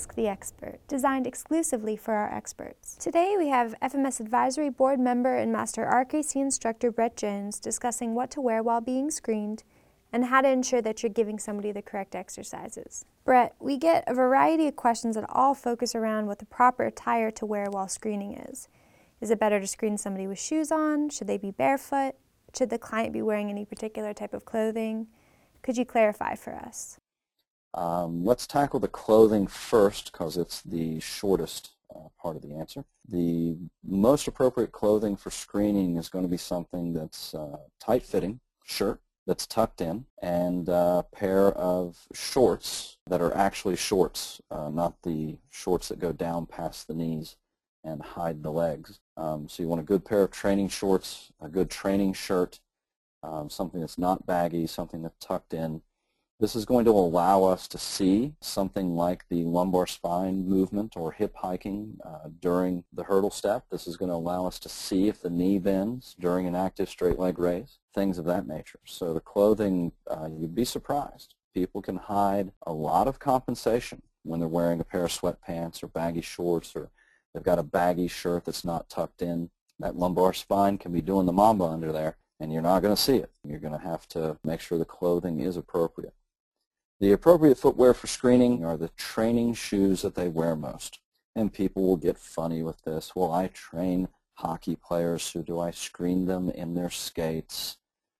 Ask the Expert, designed exclusively for our experts. Today we have FMS Advisory Board member and Master RKC instructor Brett Jones discussing what to wear while being screened and how to ensure that you're giving somebody the correct exercises. Brett, we get a variety of questions that all focus around what the proper attire to wear while screening is. Is it better to screen somebody with shoes on? Should they be barefoot? Should the client be wearing any particular type of clothing? Could you clarify for us? Let's tackle the clothing first because it's the shortest part of the answer. The most appropriate clothing for screening is going to be something that's tight-fitting, shirt that's tucked in, and a pair of shorts that are actually shorts, not the shorts that go down past the knees and hide the legs. So you want a good pair of training shorts, a good training shirt, something that's not baggy, something that's tucked in. This is going to allow us to see something like the lumbar spine movement or hip hiking during the hurdle step. This is going to allow us to see if the knee bends during an active straight leg raise, things of that nature. So the clothing, you'd be surprised. People can hide a lot of compensation when they're wearing a pair of sweatpants or baggy shorts, or they've got a baggy shirt that's not tucked in. That lumbar spine can be doing the mamba under there, and you're not going to see it. You're going to have to make sure the clothing is appropriate. The appropriate footwear for screening are the training shoes that they wear most. And people will get funny with this. Well, I train hockey players, so do I screen them in their skates?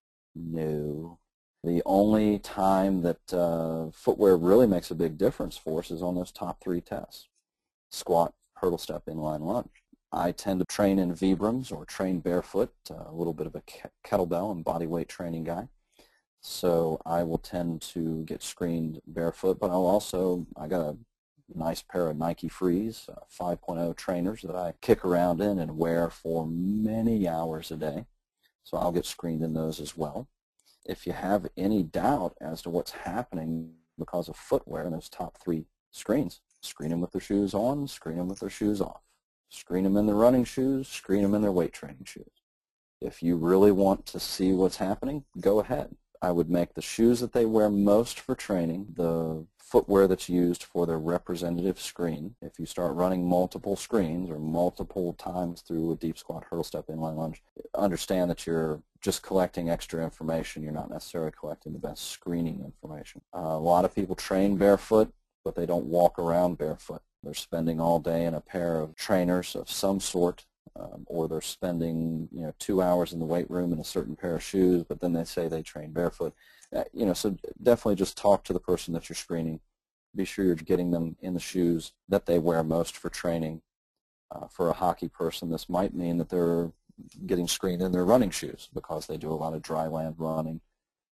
No. The only time that footwear really makes a big difference for us is on those top 3 tests: squat, hurdle step, inline lunge. I tend to train in Vibrams or train barefoot, a little bit of a kettlebell and body weight training guy. So I will tend to get screened barefoot, but I got a nice pair of Nike Frees 5.0 trainers that I kick around in and wear for many hours a day. So I'll get screened in those as well. If you have any doubt as to what's happening because of footwear in those top 3 screens, screen them with their shoes on, screen them with their shoes off. Screen them in their running shoes, screen them in their weight training shoes. If you really want to see what's happening, go ahead. I would make the shoes that they wear most for training the footwear that's used for their representative screen. If you start running multiple screens or multiple times through a deep squat, hurdle step, inline lunge, understand that you're just collecting extra information. You're not necessarily collecting the best screening information. A lot of people train barefoot, but they don't walk around barefoot. They're spending all day in a pair of trainers of some sort, or they're spending 2 hours in the weight room in a certain pair of shoes, but then they say they train barefoot. So definitely just talk to the person that you're screening. Be sure you're getting them in the shoes that they wear most for training. For a hockey person, this might mean that they're getting screened in their running shoes because they do a lot of dry land running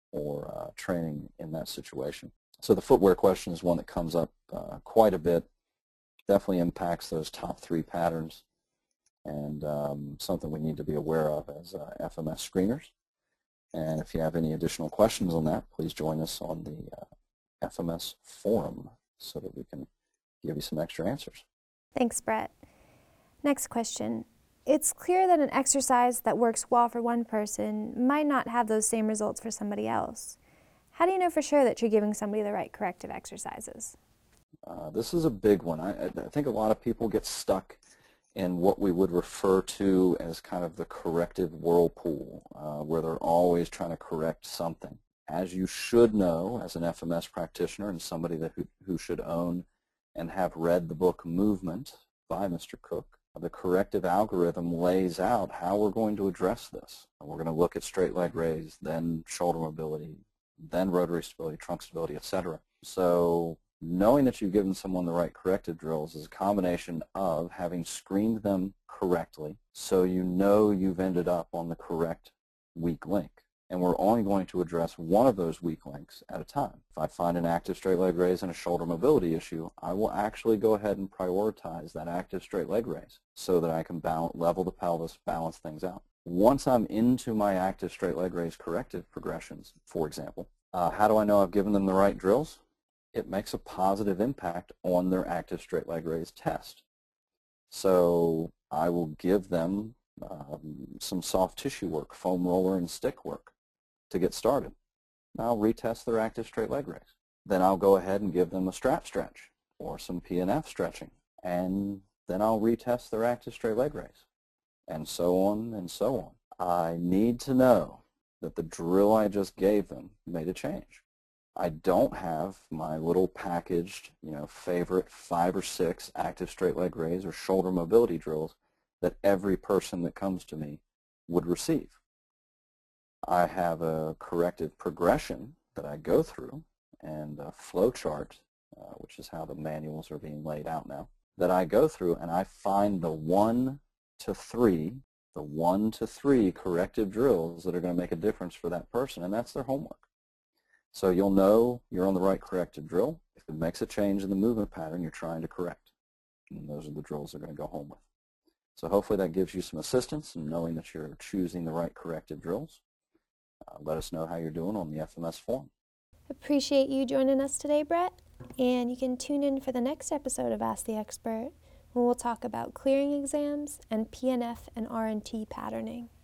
or training in that situation. So the footwear question is one that comes up quite a bit. Definitely impacts those top 3 patterns, and something we need to be aware of as FMS screeners. And if you have any additional questions on that, please join us on the FMS forum so that we can give you some extra answers. Thanks, Brett. Next question. It's clear that an exercise that works well for one person might not have those same results for somebody else. How do you know for sure that you're giving somebody the right corrective exercises? This is a big one. I think a lot of people get stuck in what we would refer to as kind of the corrective whirlpool, where they're always trying to correct something. As you should know as an FMS practitioner and somebody who should own and have read the book Movement by Mr. Cook, the corrective algorithm lays out how we're going to address this. We're going to look at straight leg raise, then shoulder mobility, then rotary stability, trunk stability, etc. So knowing that you've given someone the right corrective drills is a combination of having screened them correctly so you know you've ended up on the correct weak link. And we're only going to address one of those weak links at a time. If I find an active straight leg raise and a shoulder mobility issue, I will actually go ahead and prioritize that active straight leg raise so that I can level the pelvis, balance things out. Once I'm into my active straight leg raise corrective progressions, for example, how do I know I've given them the right drills? It makes a positive impact on their active straight leg raise test. So I will give them some soft tissue work, foam roller and stick work to get started. I'll retest their active straight leg raise. Then I'll go ahead and give them a strap stretch or some PNF stretching, and then I'll retest their active straight leg raise, and so on and so on. I need to know that the drill I just gave them made a change. I don't have my little packaged, favorite 5 or 6 active straight leg raise or shoulder mobility drills that every person that comes to me would receive. I have a corrective progression that I go through and a flow chart, which is how the manuals are being laid out now, that I go through, and I find the 1 to 3 corrective drills that are going to make a difference for that person, and that's their homework. So you'll know you're on the right corrective drill if it makes a change in the movement pattern you're trying to correct. And those are the drills they're going to go home with. So hopefully that gives you some assistance in knowing that you're choosing the right corrective drills. Let us know how you're doing on the FMS forum. Appreciate you joining us today, Brett. And you can tune in for the next episode of Ask the Expert, when we'll talk about clearing exams and PNF and R&T patterning.